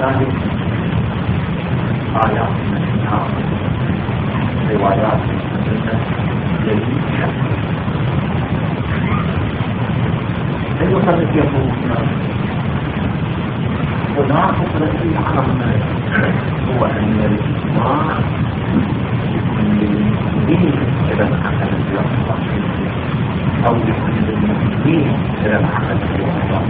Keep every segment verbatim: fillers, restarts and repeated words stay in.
ذلك آيات منها روايات منها جديدة. المصنف يقول هناك رأي عام هو أن الإجماع لكل المسلمين إذا انعقد اللفظ أو لكل المسلمين إذا انعقد اللفظ.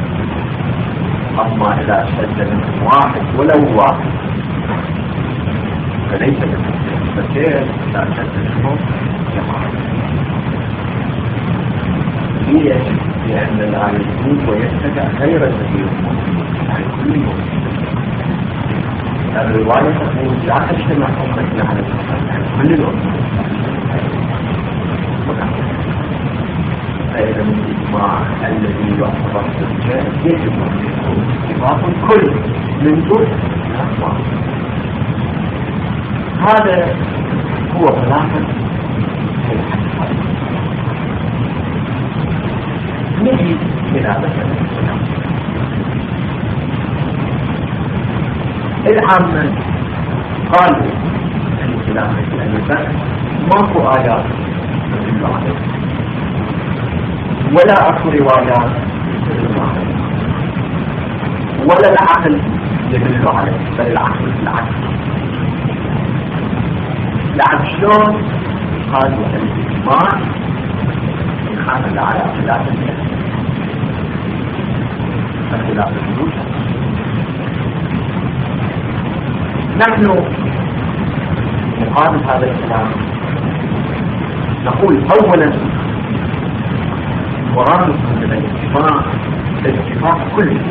أما إذا أشهد منهم واحد ولو واحد فليس بالمسلم، فكيف إذا أشهد منهم جماعة؟ ليش؟ لأن لا يجوز ويتبع غير الذي المسلم عن كل مسلم. الرواية تقول لا تجتمع أمتي على الإسلام عن كل الأمة. فإذا الإجماع الذي يعتبر حجة يجب أن يكون اتفاق الكل من دون خلاف. هذا هو خلاف الحديث. نجي إلى مثلا العامة قالوا في خلافة أبي بكر ماكو آيات تدل عليه ولا أكو روايات تدل عليه ولا العقل يدل عليه، بل العقل بالعكس. لعب شلون؟ قالوا الإجماع ينحمل على خلاف الناس فخلاف الوجود. نحن نقابل هذا الكلام نقول أولا مراد من الاتفاق الاتفاق كله،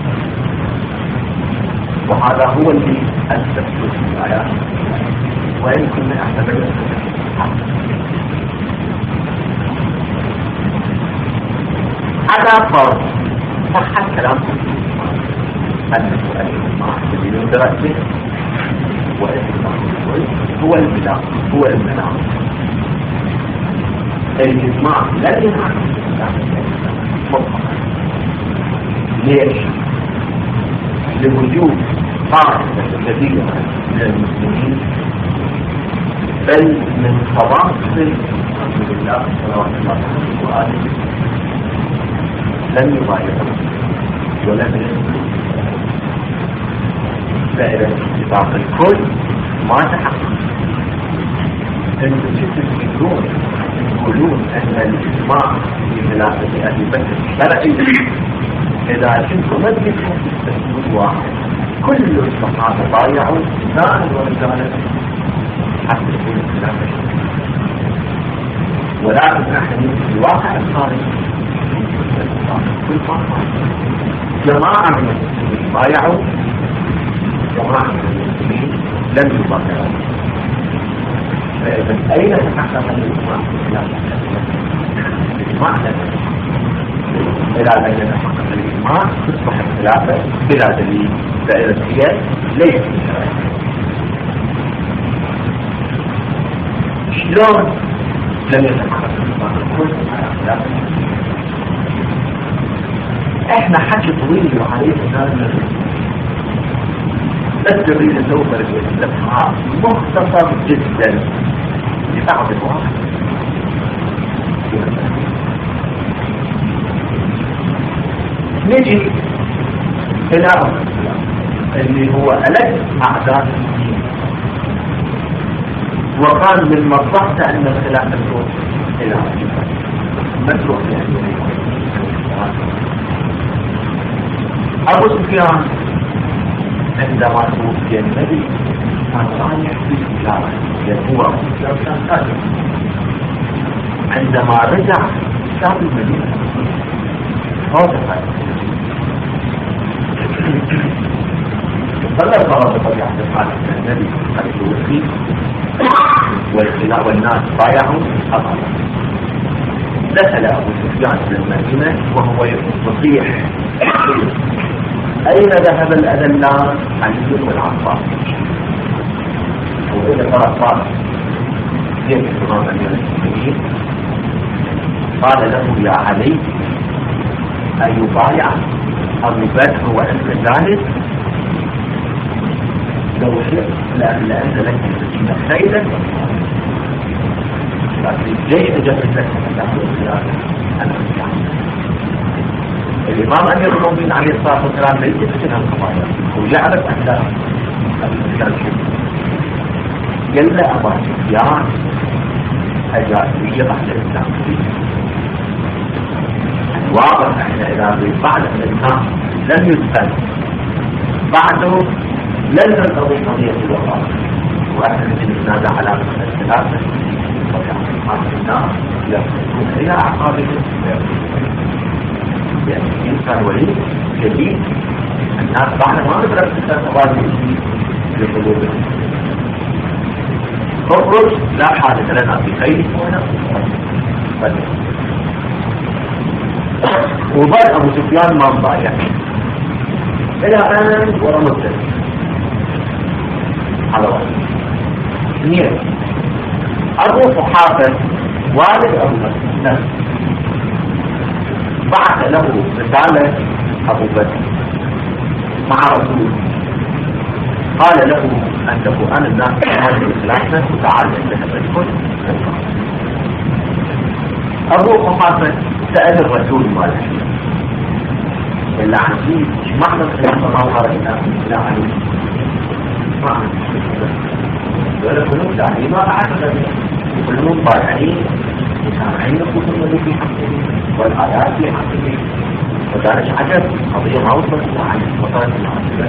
وهذا هو الذي أثبت في الآيات وإن كنا اعتبرنا هذا فرض صح الكلام أن الإجماع بدون دراسة والإجماع هو البناء هو البناء. الإجماع لا ينعكس مطلقا. ليش؟ لوجود طائفة كبيرة من المسلمين بل من فواصل رسول الله صلى الله عليه وآله لم يغايروا ولم يسلموا. فإذا اتفاق الكل ما تحقق. انتم تقولون تقولون ان الاجماع في خلافة أبي بكر شرعي إذا كنتم ما تجدون تستثمون واحد كل الصحابة ضايعوا زائد ورجالا حتى تكون الخلافة شرعية. ولكن نحن في الواقع الخارج كل فترة جماعة من المسلمين ضايعوا، جماعة من المسلمين لم يضايعوا. فإذا أين تحقق الإجماع في الخلافة؟ الإجماع إذا لم يتحقق الإجماع تصبح الخلافة بلا دليل، فإذا هي ليست شرعية. شلون لم يتحقق الإجماع؟ احنا حكي طويل عليه هذا بس نريد نسوي الاستفهام مختصر جدا لبعض الواحد. نجي الى اللي هو ألد اعداد الدين، وقال من مصلحته ان الخلافه تروح الى ما تروح يعني. أبو سفيان عندما توفي النبي كان رايح في التجارة، لأن هو أبو سفيان كان قادم. عندما رجع ساب المدينة هذا قادم. صلى الله بطبيعة الحال أن النبي قد توفي والناس بايعوا أبدا. دخل أبو سفيان إلى المدينة وهو يصيح أين ذهب الأذلان؟ علي والعباس. وإذا ترى قال جئت إمام أمير المؤمنين قال له يا علي أيبايع أبو بكر وأنت جالس؟ شيء لأن أنت لك تجيب خيرا لكن الجيش تجسد لك الإمام أمير المؤمنين عليه الصلاة والسلام ليس يفتن القضايا وجعلت أهداف قال له أبا سفيان أجازية بعد الإسلام واضح احنا إذا بعد الإسلام لم يدفن بعده لن ننتظر قضية الوفاة وأحنا نتنازع على الثلاثة ويعطي الناس يكون إلى أعقابهم يعني إنسان وليد جديد الناس بعد ما ندرك التفاصيل الجديد لقلوبهم خروج لا حاجة لنا في خير ولا وبدأ أبو سفيان ما مضايع إلى أن ورمت على وقت اثنين أبو قحافة والد أبو بكر بعث له رسالة أبو بكر مع رسول قال له أنه أنا الناس هذه الثلاثة وتعلم لها بالكل أبو قحافة سأل الرسول ماله إلا عزيز ما معنى الخلافة ما ظهر إلى عليه معنى ولا كلهم داعي ما أعتقد كلهم ضايعين وسامعين الخصوم الذي في حقه والآيات في حقه وذلك عجب قضية ما وصلت عن وصلت العاصفة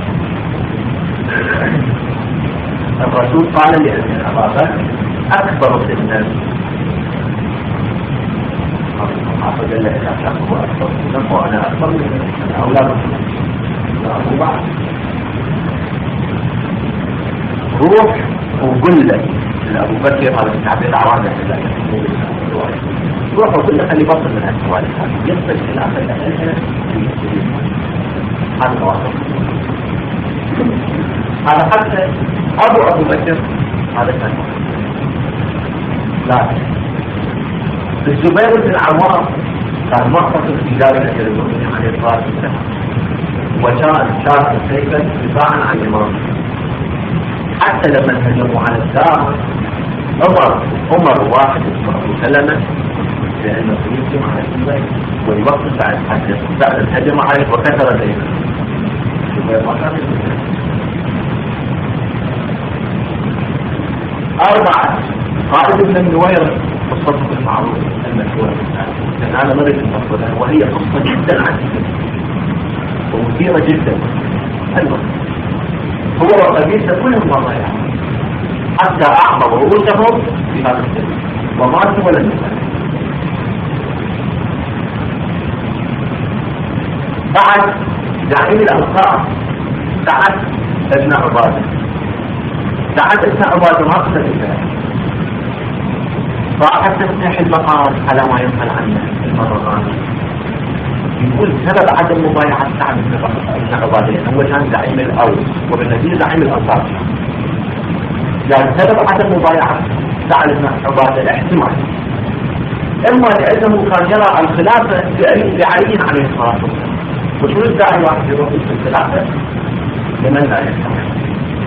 الرسول قال لأن أبا بكر أكبر من الناس أخذ الله إذا كان هو أكبر منه وأنا أكبر منه أولاد أبو بعض روح وقل لك لأبو بكر على التعبير عوامل الله روح وقل لك اللي بطل من السؤال يثبت خلاف الأسئلة هذا واضح هذا حتى أبو أبو بكر هذا كان لا الزبير بن العوام كان مختصر في ذلك المؤمن عليه الصلاة والسلام وكان شاف سيفا دفاعا عن الإمام حتى لما هجموا على الدار عمر عمر واحد اسمه أبو سلمة لأنه سيهجم على الزبير والوقت بعد حتى بعد الهجم عليه وكثر سيفا الزبير ما كان أربعة خالد بن النوير قصته المعروف المشهورة لأن أنا مريت المقصودة وهي قصة جدا عجيبة ومثيرة جدا حلوة هو وقبيلته كلهم وضيع حتى أعمى رؤوسهم في هذا السن وماتوا ولا نسأل بعد زعيم الأنصار سعد ابن عبادة سعد ابن عبادة ما قتل الإسلام راحت تفتح المقام على ما ينقل عنه المرضان يقول سبب عدم مبايعة سعد بن عبادة لأنه هو كان زعيم الأوس وبالنتيجة زعيم الأنصار يعني سبب عدم مبايعة سعد بن عبادة الاحتمال إما لأنه كان يرى الخلافة لعلي عليه الصلاة والسلام وشو الداعي واحد يروح في الخلافة لمن لا يحتمل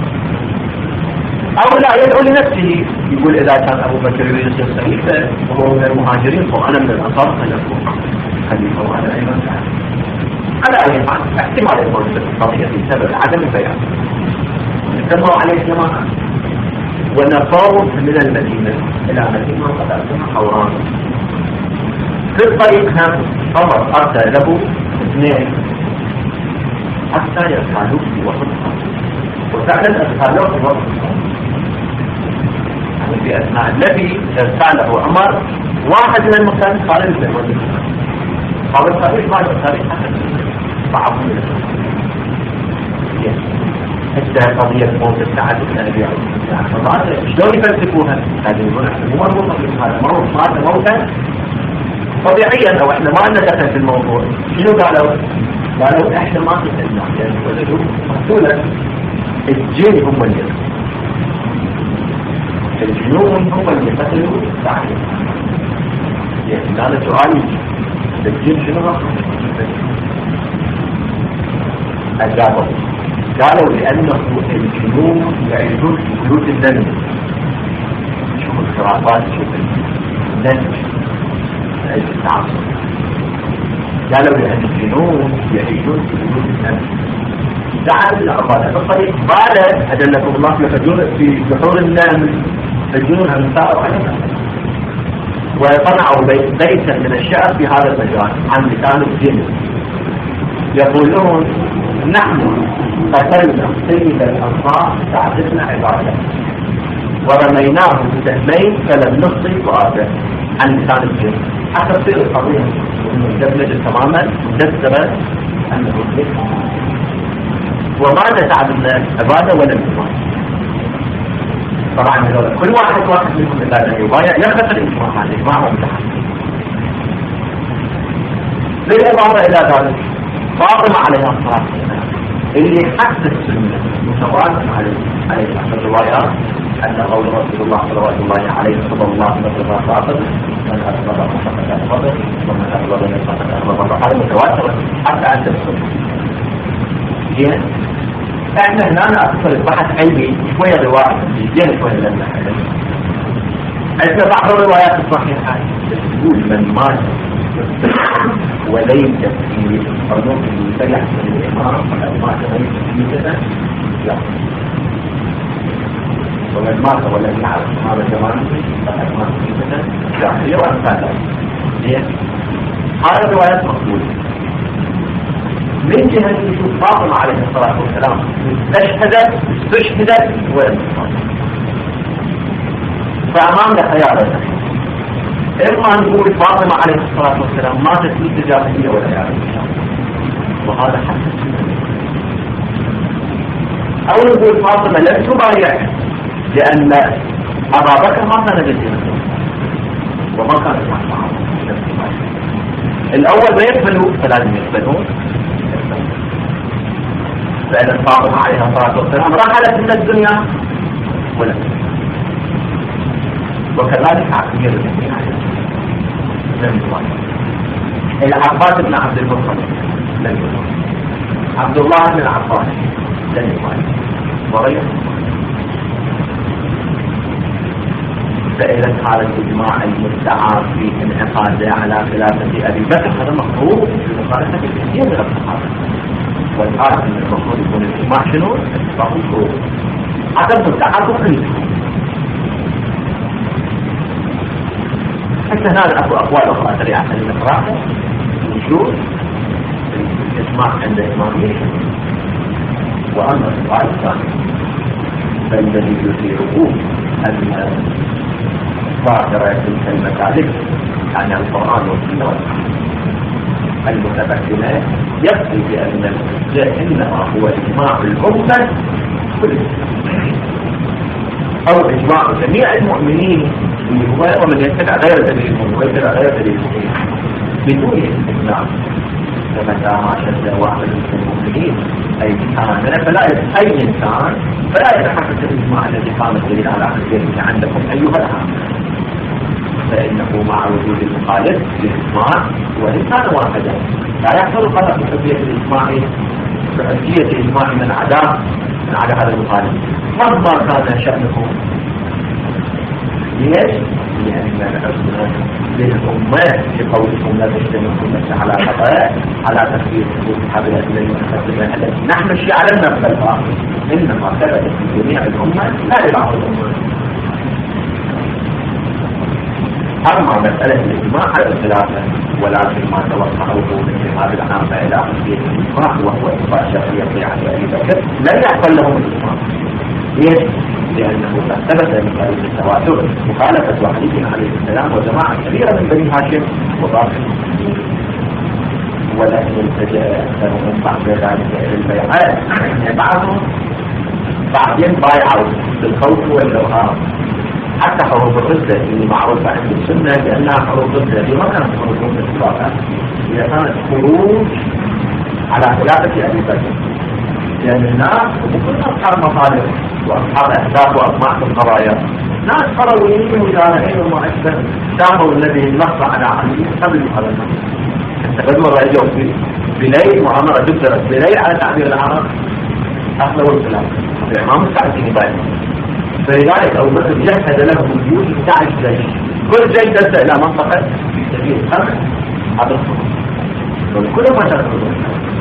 أو لا يدعو لنفسه يقول إذا كان أبو بكر يريد يصير خليفة وهو من المهاجرين فأنا من الأنصار فليكون خليفة وأنا أيضا على أي حال احتمال يكون في القضية بسبب عدم البيان نتبعوا عليه جماعة ونفاوض من المدينة إلى مدينة قد أسمى حوران في الطريق هم عمر أرسل له اثنين حتى يرسلوه في وسط وفعلا أرسلوه في وسط في أثناء الذي ارسله عمر واحد من المكان قال الزهود قال التاريخ بعد التاريخ بعضهم حتى قضية موت التعدد من أبي عبد شلون يفلسفوها؟ هذه يقول احنا مو مربوطة بهذا موت مات موتا طبيعيا أو احنا ما لنا دخل في الموضوع شنو قالوا؟ قالوا احنا ما قتلنا يعني ولدوا مقتولا الجن هم اللي الجنون هم اللي قتلوا بعد يعني هذا سؤال الجن شنو أجابوا قالوا لأنه الجن الجنود يعيشون في بيوت النمل. شوف الخرافات، شوف النمل عيش التعصب. قالوا لأن الجنود يعيشون في بيوت النمل. دعا العبادة بالطريق بعد أدلكم الله في بحور النمل الجنود هم ساروا عليها وصنعوا بيتا من الشعر في هذا المجال عن لسان الجن. يقولون نحن قتلنا سيد الأنصار ساعدتنا عبادة ورميناه بسهمين فلم نصي فؤاده، عن لسان الجن. حتى تصير القضية مدبلجة تماما مدسرة أنه الجن وماذا ساعدنا عبادة ولم يصي. طبعا كل واحد واحد منهم إذا يبايع يخسر الإجماع. هذا إجماع ومتحد. بالإضافة إلى ذلك فاطمة عليها الصلاة والسلام اللي حتى السنة متواتر عليه عليه أحد الروايات أن قول رسول الله صلوات الله عليه صلى الله عليه وسلم فاطمة من أسبب فقد أسبب ومن أسبب من فقد أسبب. هذا متواتر حتى عند السنة. زين. احنا هنا أكثر البحث علمي شوية رواية زين شوية لنا حلم. عندنا بعض الروايات الصحيحة تقول من مات وليس في قانون المتبع من الإمام فقد مات ليس في كذا لا. ومن مات ولم يعرف هذا الزمان فقد مات في كذا لا. هي وأمثالها. زين. هذه الروايات مقبولة. من جهة نشوف فاطمة عليه الصلاة والسلام استشهدت استشهدت وانتصرت. فأمامنا خيارات. إما نقول فاطمة عليه الصلاة والسلام ماتت في الجاهلية والعياذ بالله وهذا حدث. أو نقول فاطمة لم تبايع لأن أبا بكر ما كان بالدين وما كان معه. الأول ما يقبلوا فلازم يقبلون. فإن فاطمة عليها الصلاة والسلام رحلت من الدنيا ولا وكذلك عقير الدنيا لم يكن. العباس بن عبد المطلب لم يكن. عبد الله بن العباس لم يكن. وغيره. فإذا هذا الإجماع المستعار في انعقاده على خلافة أبي بكر هذا مفروض بمخالفة كثير من الصحابة. والآن من المفروض يكون الإجماع شنو؟ اتفاق الفروض. عدم التعاطف عنده. حتى هذا أكو أقوال أخرى سريعة لنقرأها نشوف الإجماع عند الإمامية. وأما السؤال الثاني فالذي يثيره أن ظاهرة تلك المسالك عن القرآن والسنة المتبكلة يقضي بأن الحجة إنما هو إجماع الأمة كلها أو إجماع جميع المؤمنين اللي هو ومن يتبع غير دليلهم ويتبع غير دليلهم بدون استثناء. فمتى ما شد واحد من المؤمنين أي كان فلا أي إنسان فلا يتحقق الإجماع الذي قام الدليل على حجته عندكم أيها العام. فإنه مع وجود المخالف للإجماع والإنسان واحدا لا يحصل خلق بحجية الإجماع بحجية الإجماع من عداء من عداء هذا المخالف مهما كان شأنه. ليش؟ لأن العزمة للأمة لقولكم لا تجتمعكم نفس على خطأ على تفكير حدود حبل الذي نحن نحن الشيء على النفس إنما ثبت في جميع الأمة لا لبعض الأمة. أما مسألة الإجماع على الخلافة ولكن ما توقعه من اتخاذ العامة إلى حجية الإجماع وهو إثبات شرعية عن أبي بكر لن يحصل لهم الإجماع. ليش؟ لأنه قد ثبت من طريق التواتر مخالفة علي عليه السلام وجماعة كبيرة من بني هاشم وباقي المسلمين. ولكن التجأ أكثرهم بعد ذلك إلى البيعات يعني بعضهم بعدين بايعوا بالخوف والإرهاب. حتى حروب الردة اللي معروفة عند السنة بأنها حروب ردة اللي ما كانت حروب ردة إطلاقا هي كانت خروج على خلافة أبي بكر. لأن الناس وكل أصحاب مصالح وأصحاب أهداف وأطماع في القضايا ناس قرويين وجامعين ومؤسسة ساموا الذي نص على علي قبل هذا النص. حتى بدو الرجل في بليل مؤامرة جبترت بليل على تعبير العرب أغلب الكلام الإمام السعدي باين. فلذلك أبو بكر جهز له وجود اثني عشر جيش، كل جيش دس إلى منطقة في سبيل الخمس هذا الخطوط، وكل ما تأخذون.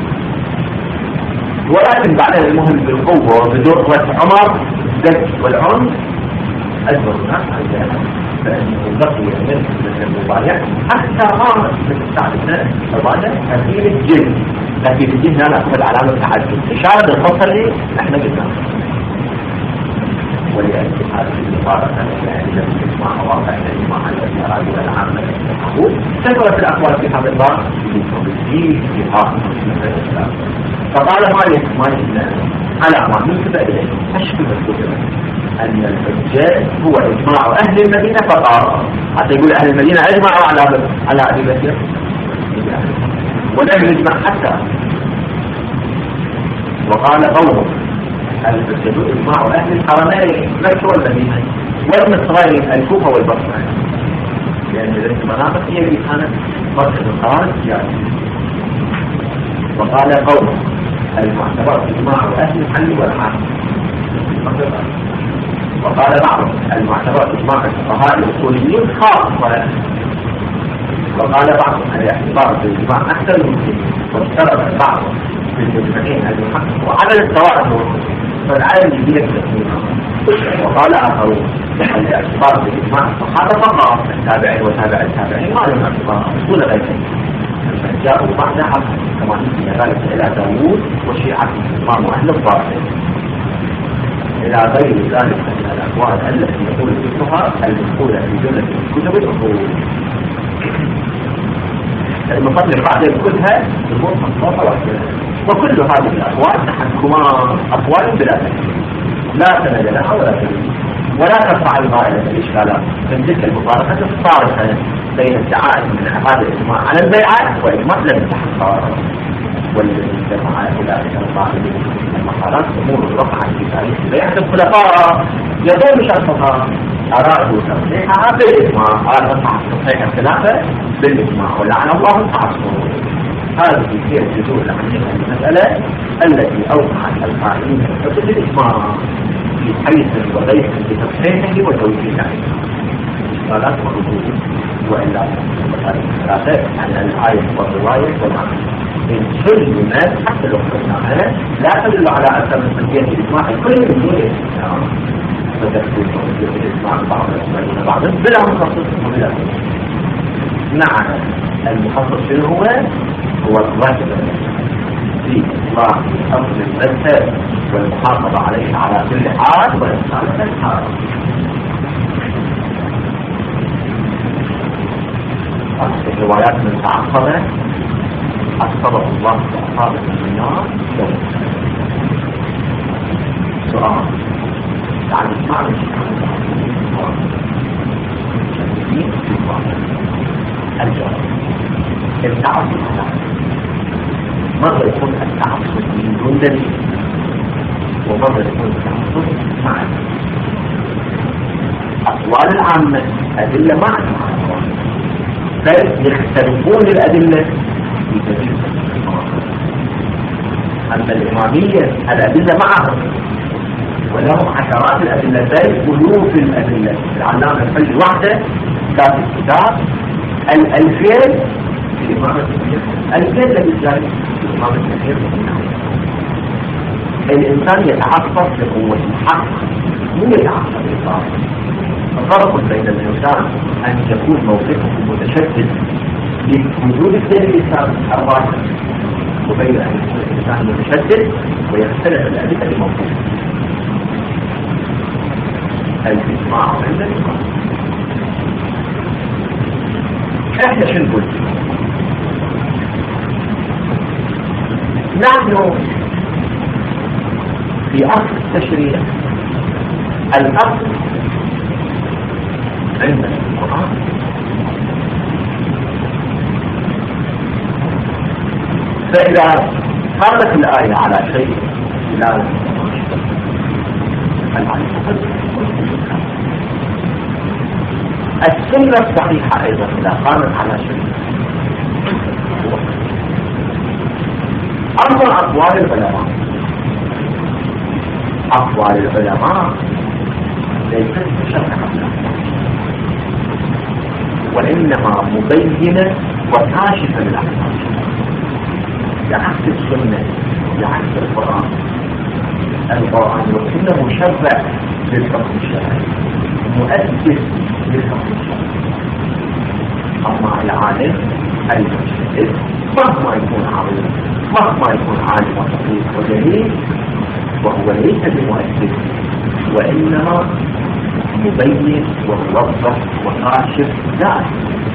ولكن بعدها المهم بالقوة وبدرة عمر الزج والعنف أجبر الناس على فإنه بقي من المبايع حتى ما تستعملنا مبايع هذه الجن، لكن الجن لا نأخذ علامة تعدد إشارة الفصل نحن قلنا. ولأجل هذه المباركة التي لم تسمع واقع الإجماع الذي أراد العامة التحول كثرت الأقوال في هذا الباب بالتوجيه في هذا الإسلام. فقال مالك ما جئنا على ما نسب إليه أشبه الكتب أن الحجاج هو إجماع أهل المدينة فقط، حتى يقول أهل المدينة أجمعوا على على أبي بكر ولم يجمع حتى. وقال قوله الحجاج إجماع أهل الحرمين مكة والمدينة والمصرين الكوفة والبصرة، لأن ذلك المناطق هي التي كانت مركز القرار السياسي. وقال قوله المعتبر إجماع أهل الحل والعقد. وقال بعضهم المعتبر إجماع الفقهاء الأصوليين خاصة. وقال بعضهم الاعتبار بإجماع أكثر المسلمين، واشترط بعضهم في المجمعين أن يحققوا على التواتر فالعالم يجيب تسميمها. وقال آخرون الاعتبار بإجماع الصحابة فقط، التابعين وتابع التابعين ما لهم اعتبار دون غيرهم، جاءوا بعدها كما نسي ذلك إلى داوود وشيعة الإمام أهل الظاهر إلى غير ذلك من الأقوال التي يقول الفقهاء المذكورة في جملة الكتب الأصول. المصنف بعد يذكرها بالمصنف واحدة، وكل هذه الأقوال تحكما أقوال بلا تكليف لا سند لها ولا تكليف، ولا ترفع الغائلة الإشكالات من تلك المفارقة الصارخة بين ادعاء من هذا الإجماع على البيعات وإجماع لم يتحقق. والذي جمع أولئك الظاهرين المقالات أمور وقعت في تاريخ بيعة الخلفاء يدور شرطها أرادوا تصحيحها بالإجماع، أرادوا تصحيح الخلافة بالإجماع ولعن الله التعصب. هذه هي الجذور العميقة للمسألة التي أوقعت القائلين بالحكم بالإجماع في حيث وغير بتصحيحه وتوجيهه إشكالات وردود. وإلا ثلاثة عن الآية والرواية والعمل من كل الناس حتى لو قلناها لا تدل على أثر من تنبيه الإجماع الكل من دون الإجماع، فتكون تنبيه الإجماع بعض الأسماء بعض بلا مخصص وبلا مخصص. نعم المخصص شنو هو؟ هو الواجب في إصلاح أصل المذهب والمحافظة عليه على كل حال وإصلاح الحال. الروايات من تعصبة أصبر الله بأصابة النار يوم سؤال يعني اسمعني الجواب التعصب مرة يكون التعصب من دون دليل، ومرة يكون التعصب مع أقوال العامة أدلة مع الأقوال، بل يختلفون الأدلة في دليل. أما الإمامية الأدلة معهم ولهم عشرات الأدلة بل ألوف الأدلة. العلامة الفجر وحده كتاب الكتاب الألفين في الإمام الكبير، الألفين الذي جاء في الإمام الكبير. الإنسان يتعصب لقوة الحق مو يتعصب للباطل. الفرق بين الإنسان أن يكون موقفه متشدد لوجود الدليل الثابت الراجح، وبين أن يكون الإنسان متشدد ويختلف الأدلة لموقفه. الإجماع عند الإمام. إحنا شو نقول؟ نحن في أصل التشريع الأصل عند القرآن، فإذا قامت الآية على شيء لا السنة الصحيحة أيضا إذا قامت على شيء. أما أقوال العلماء أقوال العلماء ليست مشرعة وإنما مبينة وكاشفة للأحكام بعكس السنة بعكس القرآن. القرآن والسنة مشرع للحكم الشرعي مؤسس للحكم الشرعي. أما العالم المجتهد مهما يكون عظيم مهما يكون عالم وفقيه وجليل وهو ليس بمؤسس وإنما مبين وموضح وكاشف ذات.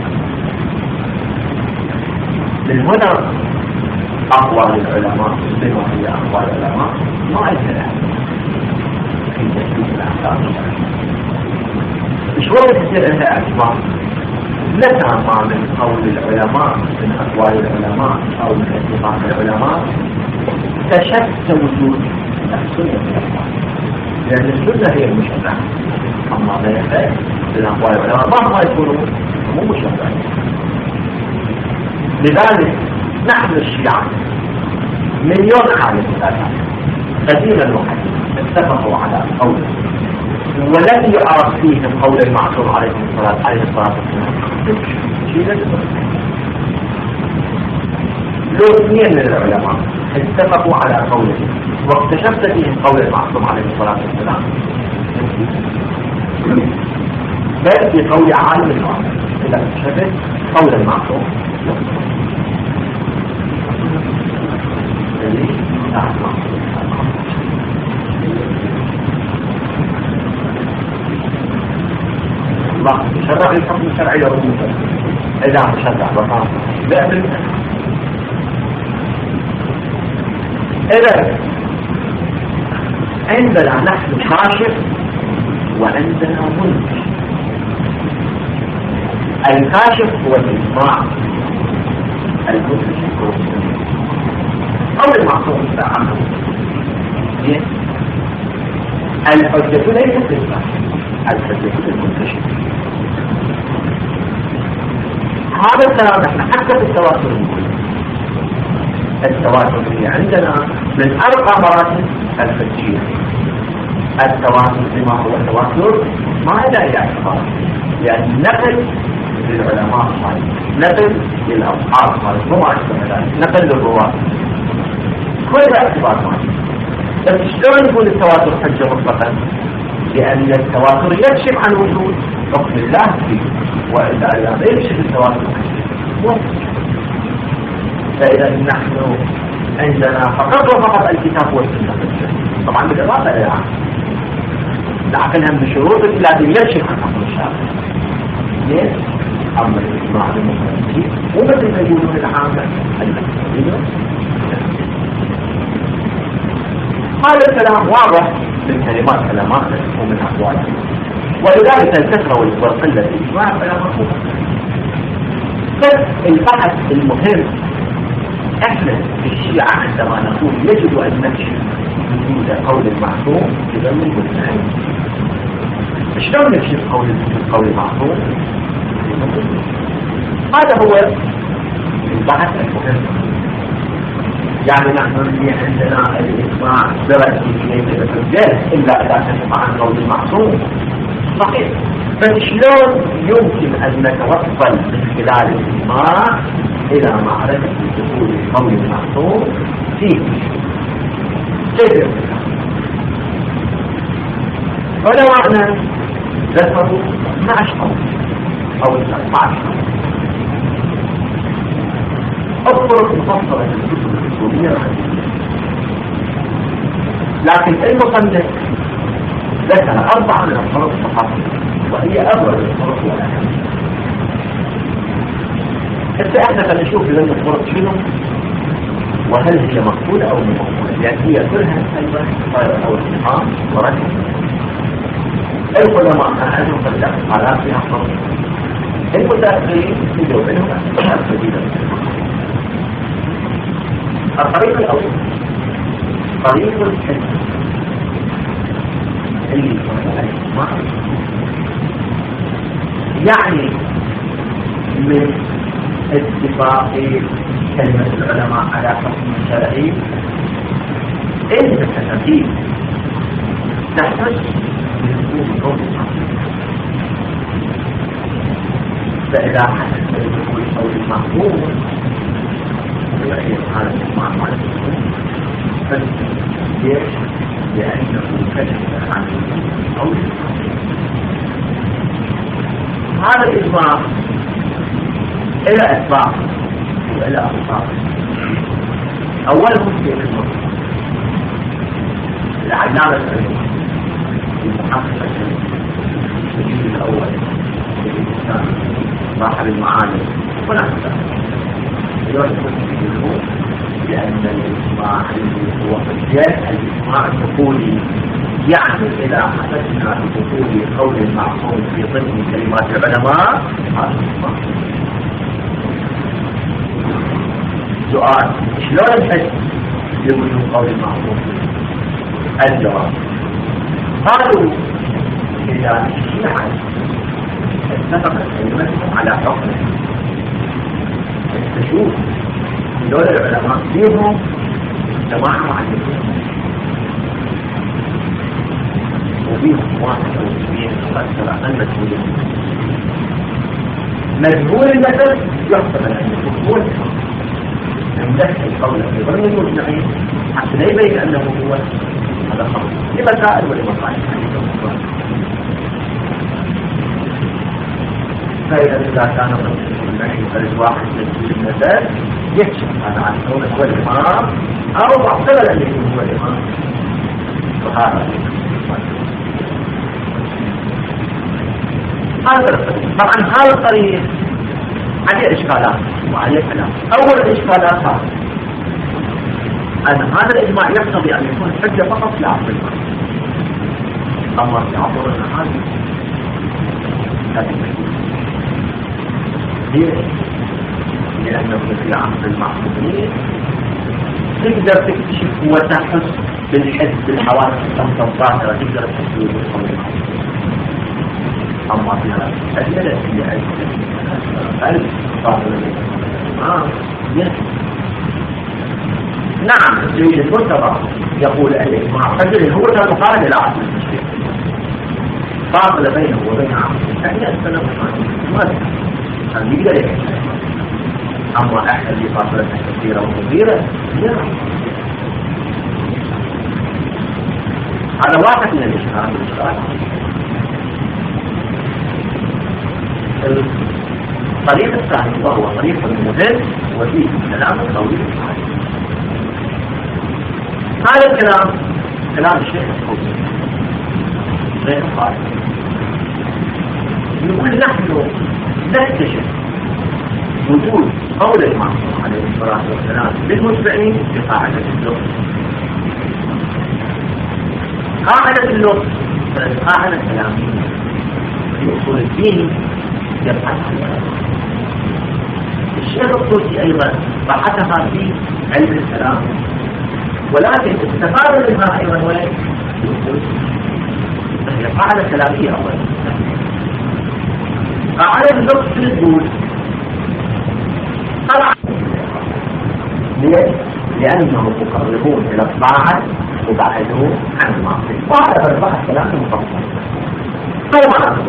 من هنا أقوال العلماء بما هي أقوال العلماء ما أجلها في تسليم الأحكام الشرعية. شوية تصير لها أسماء متى ما من قول العلماء من أقوال العلماء أو من اتفاق العلماء تشك وجود السنة من الأقوال، لأن السنة هي المشرعة. أما ما يحتاج من أقوال العلماء مهما يكونوا مو مشرعين. لذلك نحن الشيعة مليون حالة ثلاثة قديما وحديثا اتفقوا على قول ولم يعرف فيهم قول المعصوم عليه الصلاة عليه الصلاة والسلام. شيء لازم لو اثنين من العلماء اتفقوا على قوله واكتشفت فيهم قول المعصوم عليه الصلاة والسلام بل في قول عالم المعصوم إذا اكتشفت قول المعصوم الله شرع الحكم الشرعي لرموزه إذا مشرع وقام بأمر إذا عندنا نحن كاشف وعندنا منكر. الكاشف هو الإجماع، المنكر هو السنة أو المعصوم بالعمل. الحجة ليست للكاشف، الحجة للمنتشر. هذا الكلام نحن حتى في التواتر الموجود. التواتر اللي عندنا من أرقى مراتب الحجية. التواتر بما هو التواتر ما إلى إلى اعتبار، لأن نقل للعلماء صحيح، نقل للأصحاب صحيح، مو أكثر من ذلك، نقل للرواة كل اعتبار ما. بس شلون يقول التواتر حجة مطلقا؟ لأن التواتر يكشف عن وجود حكم الله فيه، وإذا لا يكشف التواتر حجة. فإذا نحن عندنا فقط وفقط الكتاب والسنة طبعا بالإضافة إلى العقل. العقل هم بشروط لازم يكشف عن حكم الشرع. ليش؟ أما الإجماع المختلفين ومثل ما يقولون العامة المختلفين. هذا الكلام واضح من كلمات علماء ومن أقوالهم، ولذلك الكثرة والقلة الإجماع فلا مفهوم. بس البحث المهم احنا في الشيعة عندما نقول يجب ان نكشف وجود قول المعصوم اذا من الاثنين. شلون نكشف قول القول المعصوم؟ هذا هو البحث المهم. يعني نحن اللي عندنا الاجماع برأسه ليس بحجة الا اذا كشف عن قول المعصوم صحيح. بس شلون يمكن ان نتوصل من خلال الاجماع إلى معرفة دخول القول المعصوم فيه؟ كيف يمكن؟ علماءنا ذكروا اثنا عشر قول أو ثلاثة عشر الطرق مفصلة في الكتب الأصولية الحديثية، لكن المصنف ذكر أربعة من الطرق فقط وهي أبرز الطرق والأهم. حتى احنا خلينا نشوف لما الطرق شنو وهل هي مقبولة او مو مقبولة، يعني هي كلها سلبة صايرة او اتهام ورد. العلماء عندهم قد اعتقالات فيها الطرق، المتأخرين يجوا بينهم اعتقالات جديدة. الطريق الاول طريق الحج اللي يسمى يعني من اتفاق كلمة العلماء على حكم شرعي إن كتبين تحتاج للوصول قول المعصوم. فإذا حدث للوصول قول المعصوم فإن هذا الإجماع على الوصول فليش لأنه كشف عن قول المعصوم. هذا الإجماع إلى أسباب وإلى أسباب. أولهم في المنطق العلامة العلمية في محقق الجزء الأول في الإنسان صاحب المعاني ونحن ذلك لأن الإجماع هو حجة الإجماع الدخولي، يعني إذا حدثنا بدخول قول المعصوم في ضمن كلمات العلماء هذا الإجماع. سؤال: شلون نحس بوجود قول المعصوم؟ الجواب: قالوا إذا الشيعة اتفقت كلمتهم على حكمه تشوف دول العلماء فيهم جماعة معينين وفيهم واحد أو اثنين أكثر عن مجهولين. مجهول المثل يحسب أن يكون يمدح القول في ضمن المجمعين حتى لا يبين أنه هو هذا خطأ لمسائل ولمصالح. فإذا كان المجمعين فرد واحد من المثل يكشف هذا عن كونه هو الإمام أو معتبر أن يكون هو الإمام. وهذا طبعا هذا الطريق عليه إشكالات وعليه كلام. أول الإشكالات أن هذا الإجماع يقتضي أن يكون حجة فقط لعصر المعنى، أما في عصرنا هذه ليش؟ لأنه في عصر المعصومين تقدر تكتشف وتحس بالحس بالحواس الخمسة الظاهرة، تقدر تحس بالقول. أما في هذا الأدلة هي ألف فاصلة آه نعم السيد المرتضى يقول الإجماع فجر هو المقارن إلى عصر المشرك فاصلة بينه وبين عصر أحياء السنة ما كان يقدر يحس. أما أحد اللي فاصلة كثيرة وكبيرة لا. هذا واحد من الإشكال. الطريق الثاني وهو طريق المهم وفيه كلام طويل. هذا الكلام كلام الشيخ الحوثي غير قائم. يقول نحن نكتشف وجود قول المعصوم عليه الصلاة والسلام بالمتبعين في قاعدة اللغة. قاعدة اللغة قاعدة كلامية في أصول الدين يبحث عنها. الشيخ الطوسي أيضا بحثها في علم الكلام، ولكن استفاد منها أيضا وين؟ هي قاعدة كلامية أولا. قاعدة اللغة تقول طبعا ليش؟ لأنهم يقربون إلى الطاعة وبعدون عن المعصية، وهذا بالبحث كلام مفصل. طبعا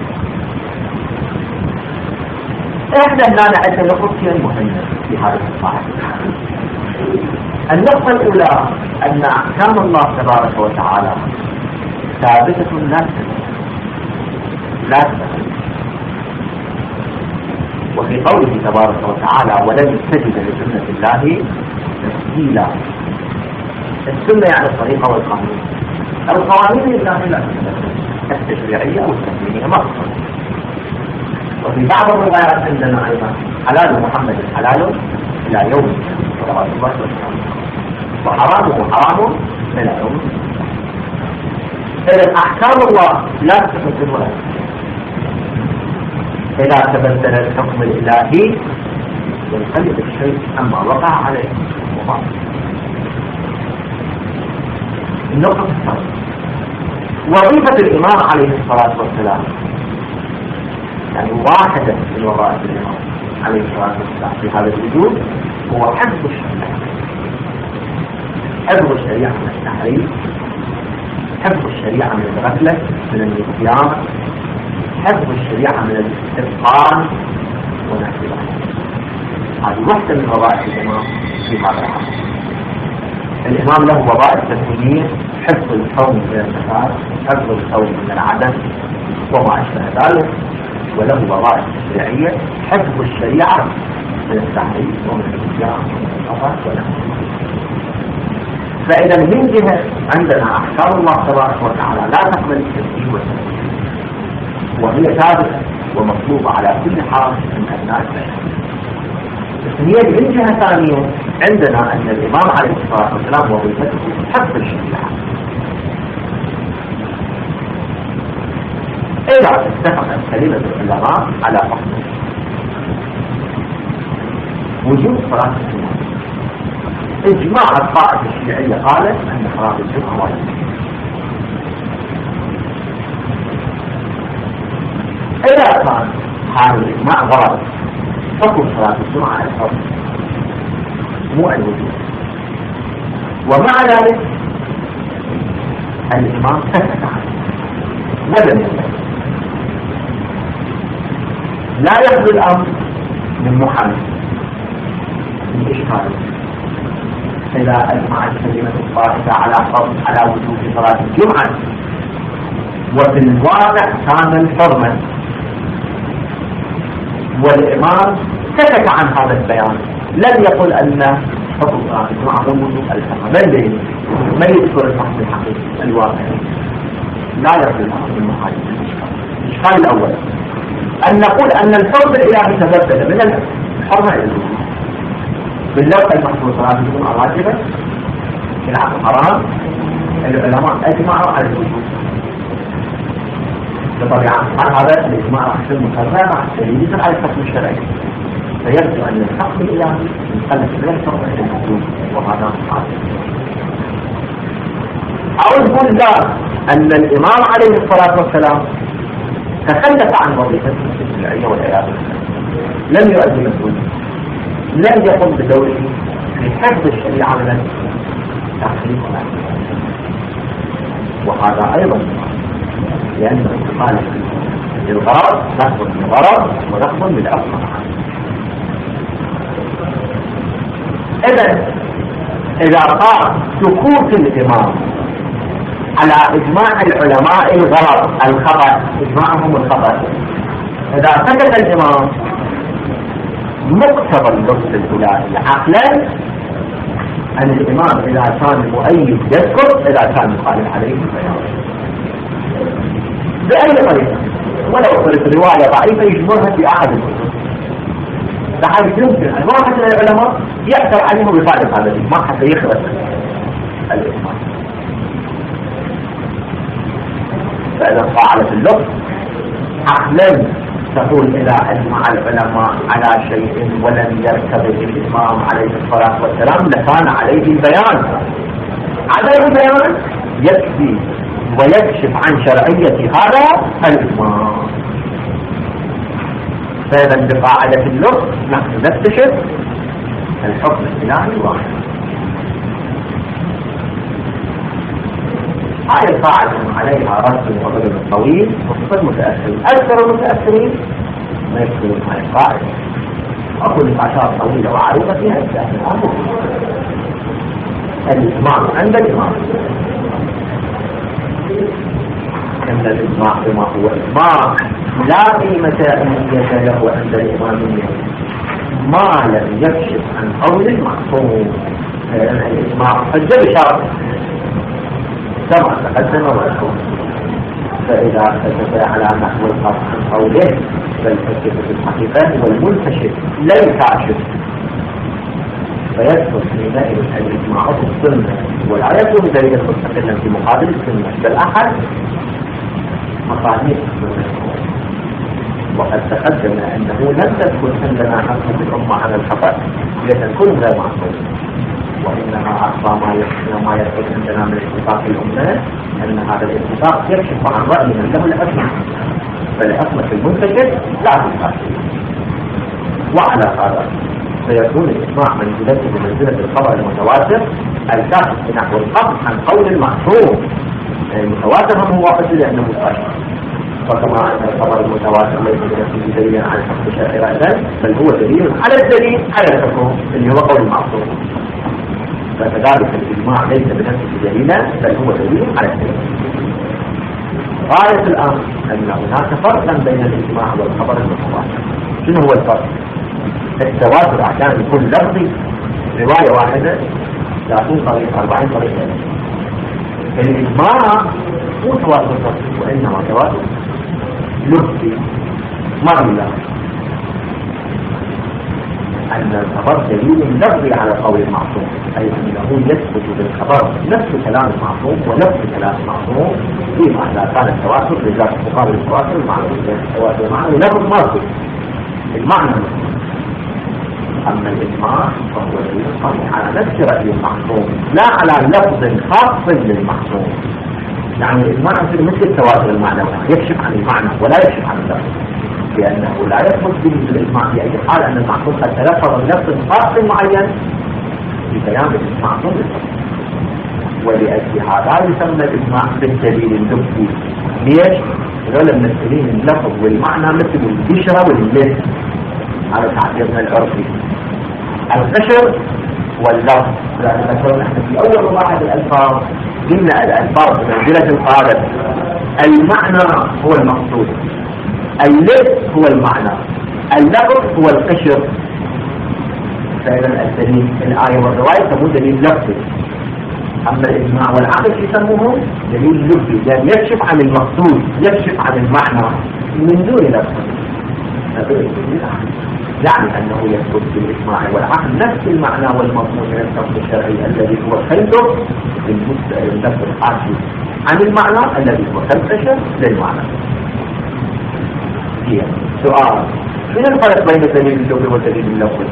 احنا هنا عندنا نقطتين مهمة في هذا الصفحة. النقطة الأولى أن أحكام الله تبارك وتعالى ثابتة لا تتغير لا تتغير. وفي قوله تبارك وتعالى ولن تجد لسنة الله تبديلا. السنة يعني الطريقة والقانون. القوانين الله لا تتغير، التشريعية والتنفيذية مقصود. وفي بعض الروايات عندنا أيضا حلال محمد حلال إلى يوم صلوات الله وسلامه، وحرامه حرام إلى يوم. إذا أحكام الله لا تتبدل ولا إذا تبدل الحكم الإلهي ينقلب الشيء أما وقع عليه وقع. النقطة الثانية وظيفة الإمام عليه الصلاة والسلام، يعني واحدة من وظائف الإمام عليه الصلاة والسلام في هذا الوجود هو حفظ الشريعة. حفظ الشريعة من التحريف حفظ الشريعة من الغفلة، من النسيان، حفظ الشريعة من الاستبقان ونحو ذلك. هذه واحدة من وظائف الإمام في هذا العصر. الإمام له وظائف تكوينية: حفظ الكون من الفساد، حفظ الكون من العدم وما أشبه ذلك، وله وظائف تشريعية: حفظ الشريعة من التحريف ومن الإسلام ومن الخطأ ونحو ذلك. فإذا من جهة عندنا أحكام الله تبارك وتعالى لا تقبل التبديل والتبديل، وهي ثابتة ومطلوبة على كل حال من أبناء البشر. هي من جهة ثانية عندنا أن الإمام عليه الصلاة والسلام وظيفته حفظ الشريعة. إذا اتفقت كلمة العلماء على فحصه وجود صلاة الجمعة، إجماع القاعدة الشيعية قالت أن صلاة الجمعة واجب. إذا كان هذا الإجماع غلط حكم صلاة الجمعة على الحكم مو الوجود. ومع ذلك الإمام سكت عنه ولم يقل. لا يخلو الأمر من محمد من إشكال. إذا أجمعت كلمة الطائفة على فرض على وجود صلاة الجمعة وفي الواقع كان الحرمة والإمام سكت عن هذا البيان، لم يقل أن حكم صلاة الجمعة هو وجود الحرمة، بل ما يذكر الحكم الحقيقي الواقعي. لا يخلو الأمر من محمد من إشكال. الإشكال الأول أن نقول أن الحكم الإلهي تبدل من الحرمة إلى الوجود. باللفظ المحفوظ صلاة الجمعة واجبة في العقل حرام، العلماء أجمعوا على الوجود. بطبيعة هذا الإجماع راح يكون مكرر مع الدليل على الحكم الشرعي، فيبدو أن الحكم الإلهي ينقلب من الحرمة إلى الوجود، وهذا صحيح. أو نقول لا، أن الإمام عليه الصلاة والسلام تخلف عن وظيفته الشرعية والعياذ بالله، لم يؤدي مسؤوليته، لم يقم بدوره في حفظ الشريعة من التحريف وهذا أيضا لأنه يخالف الغرض، نقص الغرض ونقص للأصل. إذن إذا قام سكوت الإمام على إجماع العلماء الغلط الخطأ، إجماعهم الخطأ، إذا سكت الإمام مقتضى اللفظ الإلهي عقلا أن الإمام إذا كان مؤيد يذكر، إذا كان مخالف عليه البيان بأي طريقة، ولو كانت رواية ضعيفة يجمعها في أحد الكتب، لحد يمكن أن واحد من العلماء يعثر عليه بفعل هذا الإجماع حتى يخرج الإجماع. فإذا فعلت اللفظ عقلا تقول إذا أجمع العلماء على شيء ولم يرتبط الإمام عليه الصلاة والسلام لكان عليه البيان. عدم البيان يكفي ويكشف عن شرعية هذا الإجماع. فإذا بقاعدة اللفظ نحن نكتشف الحكم الإلهي واحد. هاي القاعدة عليها رسم وضرب طويل وصفة متأثرين. أكثر المتأثرين ما يكتبون هاي القاعدة، أقول نقاشات طويلة وعريضة فيها الإسلام. الإجماع عند الإمام عند الإجماع بما هو إجماع لا قيمة أهمية له عند الإمامية ما لم يكشف عن قول المعصوم. الإجماع حجة بشرط كما تقدم وذكر، فإذا كشف على نحو القطع عن قوله فالكشف في الحقيقة والمنكشف لا يكاشف، فيدخل حينئذ الإجماع في السنة ولا يكون دليلا مستقلا في مقابل السنة بل أحد مقادير السنة. وقد تقدم أنه لم تكن عندنا حكم الأمة على الخطأ لتكون غير معصوم، وإنما أعطى ما يحكم ما يثبت عندنا من اتفاق الأمة أن هذا الاتفاق يكشف عن رأي من له الأسمى، فالأسمى في المنتشر لا تنفع. وعلى هذا فيكون الإجماع منزلته بمنزلة الخبر المتواتر الكاشف نحو القطع عن قول المعصوم المتواتر هم واحد لأنه متأشر، وكما أن الخبر المتواتر ليس بنفسه دليلا على الحكم الشرعي رأسا، بل هو دليل على الدليل على الحكم اللي هو قول المعصوم. فكذلك الإجماع ليس بنفسه دليلا بل هو دليل على الدليل. غاية الأمر أن هناك فرقا بين الإجماع والخبر المتواتر. شنو هو الفرق؟ التواتر أحيانا يكون لفظي، رواية واحدة ثلاثين طريقة أربعين طريقة. الإجماع مو تواتر لفظي وإنما تواتر لفظي مرئي، أن الخبر دليل لفظي على قول المعصوم، أي أنه يثبت بالخبر نفس كلام المعصوم ونفس كلام المعصوم فيما إذا كان التواتر لذلك مقابل التواتر المعنى التواتر المعنى لفظ مرئي المعنى. أما الإجماع فهو دليل صحيح على نفس رأي المعصوم لا على لفظ خاص للمعصوم. يعني الإجماع مثل التواتر المعنوي يكشف عن المعنى ولا يكشف عن اللفظ، لأنه لا يثبت به الإجماع في أي حال أن المعصوم قد تلفظ بلفظ خاص معين بكلام المعصوم، ولأجل هذا يسمى الإجماع بالدليل اللفظي. ليش؟ لولا المسؤولين اللفظ والمعنى مثل البشرة واللف على تعبيرنا العرفي، القشر واللفظ. لأن ذكرنا نحن في أول واحد الألفاظ قلنا الألفاظ بمنزلة القادة، المعنى هو المقصود، اللف هو المعنى، اللفظ هو القشر. فإذا الدليل الآية والرواية تكون دليل لفظي. أما الإجماع والعقل يسموه دليل لفظي، لأن يكشف عن المقصود يكشف عن المعنى من دون لفظ. يعني أنه يثبت بالإجماع والعقل نفس المعنى والمضمون من الحكم الشرعي الذي هو خلده باللفظ الحاكي عن المعنى الذي هو كالقشر للمعنى. هي سؤال: من الفرق بين الدليل اللفظي والدليل اللفظي؟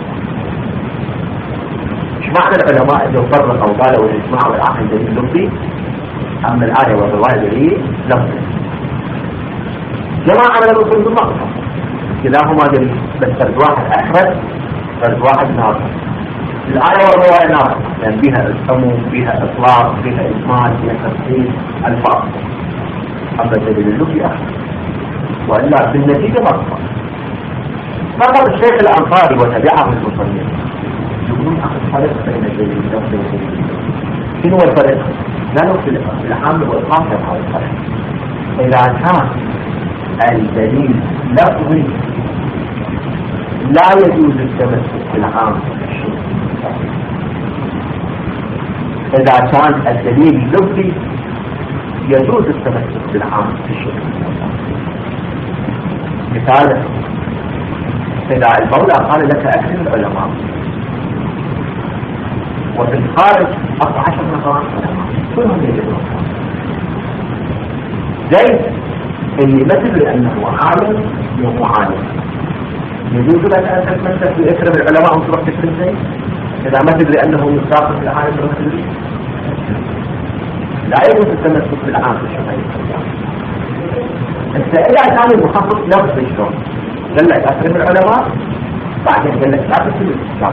ايش معنى العلماء اللي فرقوا وقالوا الإجماع والعقل دليل لفظي أما الآية والرواية دليل لفظي؟ جماعة من الأصول بالمقصد كلاهما دليل، بس فرد واحد أحرز فرد واحد ناقص. الآية والرواية ناقص لأن فيها العموم فيها إطلاق فيها إجمال فيها تفصيل الفاظ. أما الدليل اللفظي أحرز، وإلا بالنتيجة مقصد. فقط الشيخ الأنصاري وتبعه المصنف يقولون أخذ فرق بين الدليل اللفظي والدليل اللفظي. شنو هو الفرق؟ قالوا في الحامل والإطلاق يبقى الفرق. إذا كان الدليل لفظي لا يجوز التمسك بالعام الشيء. إذا كان الدليل لفظي يجوز التمسك بالعام الشيء. مثال: إذا المولى قال لك أكرم العلماء وفي الخارج أربع عشر نفر علماء كلهم يجبون زي اللي ما تدري أنه عالم وهو عالم يجوز لك أن تتمسك بإكرم العلماء وتروح تكرم زي؟ إذا ما تدري أنه يساقط العالم تروح تدري؟ لا يجوز التمسك بالعام الشرعي. إذا كان المخصص لفظ الشرع قال لك أكرم العلماء بعدين قال لك لا تكرم الإسلام.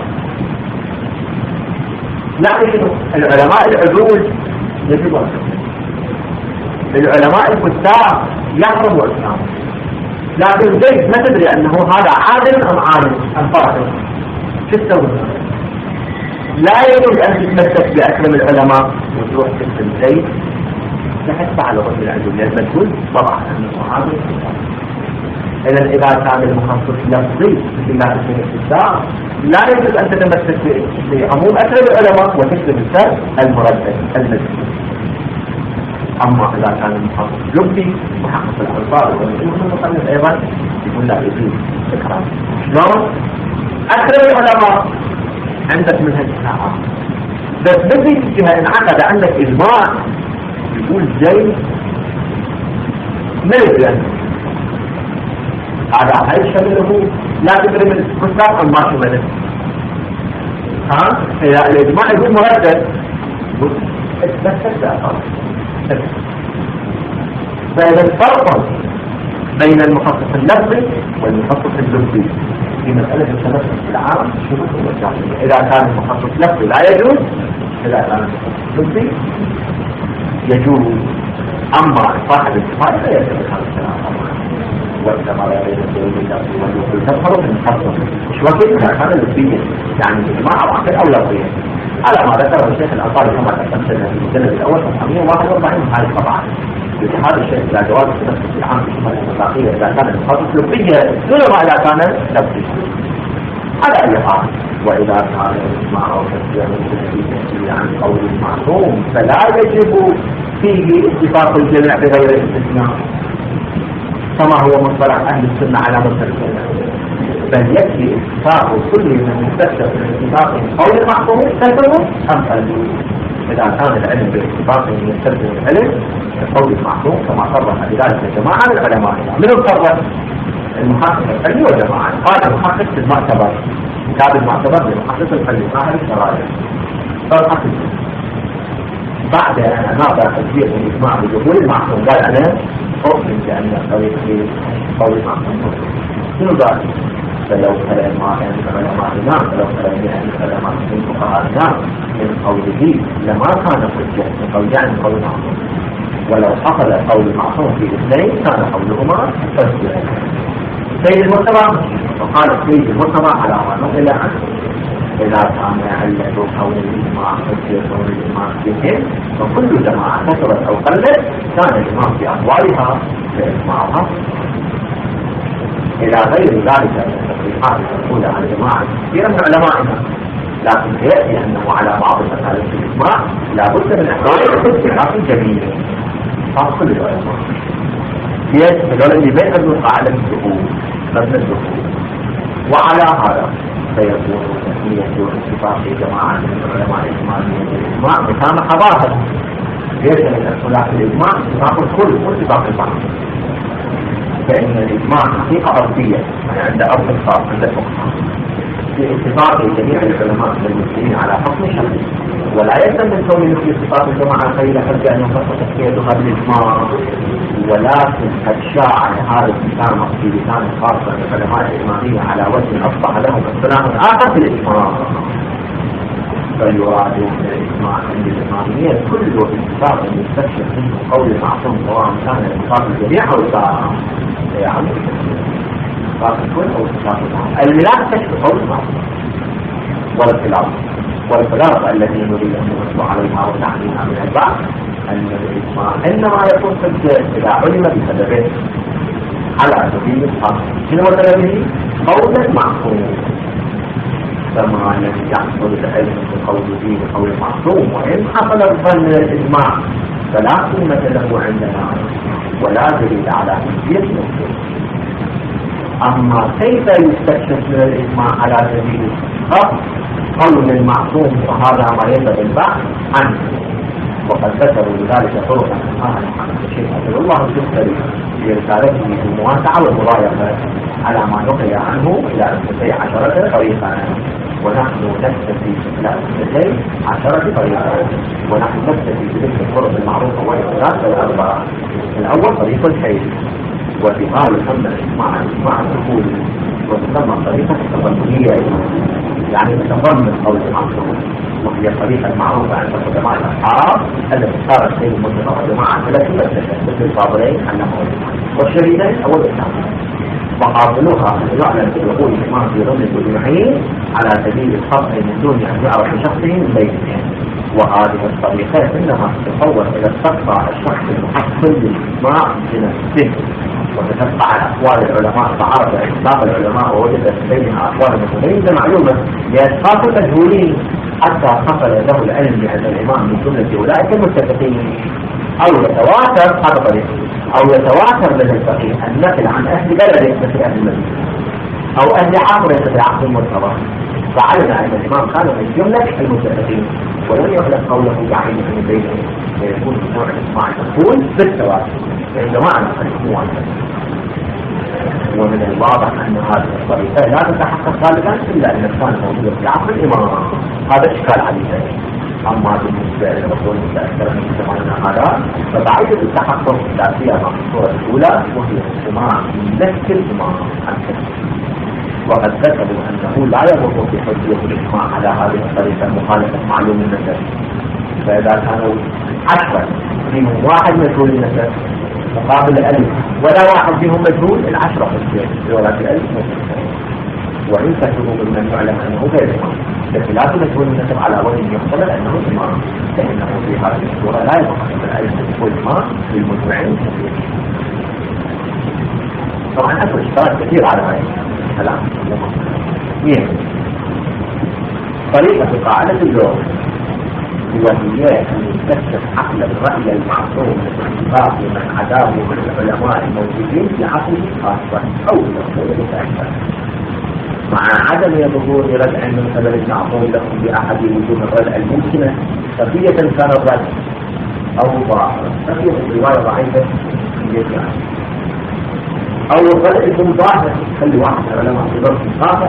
يعني شنو؟ العلماء العدول يجب أن تكرم، العلماء الكتاب يحرم الإسلام، لكن زيد ما تدري أنه هذا عادل أم عالم أم فاضل، شو تسوي؟ لا يجوز أن تتمسك بأكرم العلماء وتروح تكتب زيد لحتى على وجه العدول، لازم تقول طبعا أنه عادل. إذا إذا كان المخصص لفظي مثل ما اسمه الكتاب لا يجوز أن تتمسك بعموم أكرم العلماء وتكتب السر المردد المذكور. أما إذا كان المخصص لفظي محقق الألفاظ والمعلومات المصنف أيضا يقول لا يجوز إكرام. شلون؟ أكرم العلماء عندك من هالساعة بس بدي الجهة انعقد عندك إجماع يقول زي ملك هذا هاي شمله لا تدري من الكتاب أم ما شمله. ها؟ إذا الإجماع يقول مردد يقول بس تبدأ فإذا الفرق بين المخصص اللفظي والمخصص اللفظي في مسألة التمسك بالعام شروط والجاهلية. إذا كان المخصص لفظي لا يجوز، إذا كان المخصص لفظي يجوز. أما صاحب الاتفاق لا يثبت هذا الكلام والثمرة بين الدولة والوكل تظهر من حصر مش وكيلها كان الوكيل يعني الإجماع وعقل أولوية على ما ذكره الشيخ الأنصاري كما تقدمنا في المجلد الأول من خمسمائة وواحد وأربعين هذه طبعا بهذا الشيء لا جواز في نفس العام في الشمال الإطلاقية إذا كانت الخاصة لبية دون ما إذا كانت لبية على أي حال وإذا كان الإجماع أو تسجيل من عن قول المعصوم فلا يجب فيه اتفاق الجميع بغير استثناء كما هو مصطلح أهل السنة على مستوى بل يكفي اتفاق كل من يستشرف من اتفاق قول المعصوم يستلزم أم فلزم إذا كان العلم باتفاق يستلزم العلم قول المعصوم كما صرح بذلك جماعة من العلماء من الصرف المحقق الفني والجماعة قال المحقق في المعتبر كتاب المعتبر للمحقق الفني ما هذه الشرائع فالحقق بعد أن أناضى تسجيل الإجماع بدخول المعصوم قال أنا أؤمن بأن الطريق في قول المعصوم شنو قال؟ فلو كلام ما كان العلماء نعم فلو كلام يعني العلماء من فقهاء نعم من قوله لما كان حجة من قول يعني من قول المعصوم ولو حصل قول المعصوم في اثنين كان قولهما حجة سيد المرتبى وقال سيد المرتبى على ما نقل عنه إذا كان علة قول الإجماع حجة قول الإجماع فيهم فكل جماعة كثرت أو قلت كان الإمام في أقوالها بإجماعها إلى غير ذلك من التصريحات المقولة عن جماعة كثيرا من علمائنا لكن يأتي أنه على بعض المسائل في الإجماع لا بد من إحراج اختلاف جميل خاص كل العلماء يجب اللي بين القاعدة الدخول مبنى الدخول وعلى هذا سيكون تسمية اتفاق جماعة من العلماء الإجماعيين الإجماع مسامحة ظاهرة يجب أن اختلاف الإجماع اتفاق الكل واتفاق البعض فإن الإجماع حقيقة أرضية يعني عند أرض الخاص عند الفقهاء باتفاق جميع العلماء المسلمين على حكم شرعي ولا يلزم من كون مثل اتفاق الجماعة خير حتى أن ينفق تسميتها بالإجماع ولكن قد شاع هذا الكلام في لسان خاص من العلماء الإجماعية على وجه أصبح لهم اصطلاح آخر في الإجماع فيراد من الإجماع عند الإمامية كل اتفاق يستكشف منه قول المعصوم سواء كان اتفاق الجميع أو اتفاق يعني اتفاق الكل أو اتفاق المعصوم الملاك تكشف قول المعصوم والخلاف والخلاف الذي نريد أن نرد عليها ونحميها من البعض أن الإجماع إنما يكون حجة إذا علم بسببه على سبيل الحق شنو سببه؟ قول المعصوم كما لم يحصل العلم بقوله بقول المعصوم وإن حصل الظن من الإجماع فلا قيمة له عندنا ولا دليل على حجية نفسه. أما كيف يستكشف من الإجماع على سبيل الحق قول المعصوم فهذا ما يجب البحث عنه وقد ذكروا لذلك طرقا قال محمد الشيخ عبد الله الجزري في رسالته في المواسعة والمضايقة على ما نقل عنه إلى اثنتي عشرة طريقا ونحن نكتفي إلى اثنتي عشرة طريقا ونحن نكتفي بذكر الطرق المعروفة والثلاثة والأربعة. الأول طريق الحيث واتفاق الحمد مع مع الدخول وتسمى طريقة التضمنية يعني تتضمن قول المعصوم وهي الطريقة المعروفة عند قدماء الأصحاب التي صارت بين المسلمين والجماعة ثلاثة مثل الفاضلين أنهم والشهيدين أو الإسلام وقابلوها أن يعلن بدخول الإمام في ضمن الجميعين على سبيل الخطأ من دون أن يعرف شخصه من بينهم. وهذه الطريقة إنما تتطور إلى استقطاع الشخص المحصل للإجماع بنفسه وتتبع أقوال العلماء فعرف إطلاق العلماء ووجد بينها أقوال متميزة معلومة لأشخاص مجهولين حتى حصل له العلم بأن الإمام من جملة أولئك المتفقين أو يتواتر هذا طريق أو يتواتر لدى الفقيه النقل عن أهل بلده مثل أهل المدينة أو أهل عصره مثل عصر المرتضى فعلم أن الإمام كان من جملة المتفقين ولم يخلق قوله بعين من بينهم فيكون نوع الإجماع المقبول بالتواتر فالجماعة نقلوا عنه. ومن الواضح أن هذه الطريقة لا تتحقق غالبا إلا أن كانت موجودة في عصر الإمام هذا إشكال عليه. أما بالنسبة للرسول المتأثر من زماننا هذا فبعيدة التحقق لا سيما في الصورة الأولى وهي اجتماع نفس الإمام عنه وقد كتبوا أنه لا يضر في حجية الإجماع على هذه الطريقة مخالفة معلوم النسب فإذا كانوا عشرة فيهم واحد مجهول النسب مقابل ألف ولا واحد فيهم مجهول، العشرة في ولاة الألف مجهول. وإن كتبوا ممن يعلم أنه غير إمام، بخلاف مجهول النسب على وجه يحتمل أنه إمام، لأنه في هذه الصورة لا يتقدم الألف مجهول إمام للمجمعين. طبعا أكو اشتراك كثير على هذا الكلام. مين طريقة قاعدة اللغة وهي أن تكتب عقل الرأي المعصوم لاتفاق من عداه من العلماء الموجودين في عقله خاصة أو متأكد، مع عدم ظهور ردع من قبل المعصوم لهم بأحد وجوه الردع الممكنة، خفية كان الردع أو ظاهرا. خفية الرواية ضعيفة أو الردع يكون ظاهر خلي واحد من العلماء في ظرف خاصة،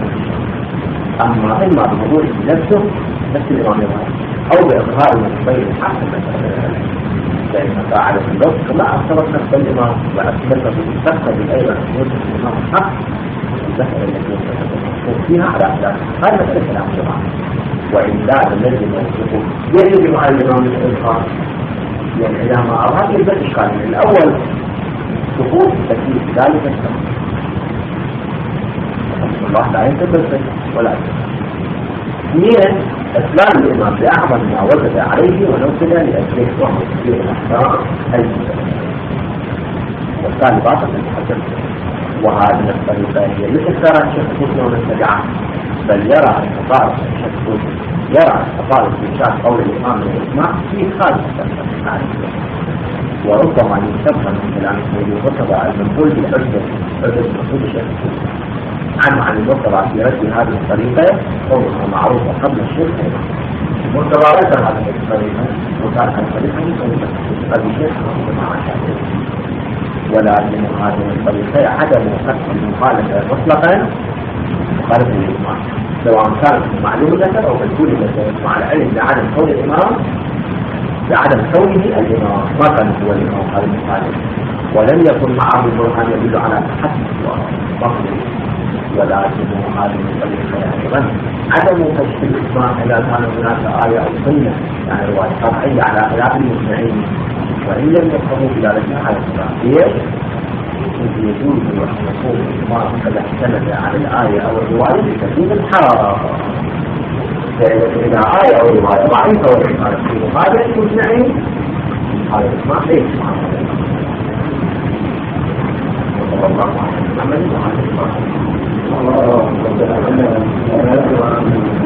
أما إما بظهور نفسه نفس الإمام يظهر أو بإظهار المصطفين الحق لأن قاعدة اللغة لا أعتبر نفس الإمام وأثبت بالتقصد أيضا نفس الإمام الحق والذكر التي يتفق فيها على أحداث هذا مسألة كلام جماعة. وإلا الذي يوصفه يجب على الإمام الإلقاء، يعني إذا ما أظهر يبدأ إشكال من الأول سقوط تكليف ذلك السبب الله لا ينتبه ولا ينتبه. اثنين اسلام الامام باعظم ما وجد عليه ونوصل لاجله وهو تكبير الاحرار المتبادل والثاني باطل المحكم. وهذه الطريقه هي الاكثر الشيخ مسلم التبعه، بل يرى التطارق الشيخ يرى التطارق في شاف قول الامام والاجماع في خارج التفسير، وربما يستبقى من كلام السيد وكذا المنقول بالحجه حجه مقصود الشيخ عنه عن المرتبع في رد هذه الطريقة قولها معروفة قبل الشرك. المرتبع رد هذه الطريقة وكانت الطريقة قد الشرك مع الشرك، ولكن هذه الطريقة عدم قصد المخالفة مطلقا مخالفة للإمام، سواء كانت معلومة أو مجهولة مع العلم بعدم كون الإمام بعدم كونه الإمام ما كان هو الإمام هذا المخالف، ولم يكن معه البرهان يدل على تحدث وبطل. ولكن هذه الطريقة أيضا عدم كشف الإسماء إذا كان هناك آية أو سنة يعني رواية قطعية على خلاف المسمعين، وإن لم يفهموا بذلك على الخلافية يجوز أن يكون الإسماء قد اعتمد على الآية أو الرواية بتكون الحرارة. فإذا آية أو رواية ضعيفة والإسماء في مقابل المسمعين هذا الإسماء ليس معه. وصلى الله عليه وسلم.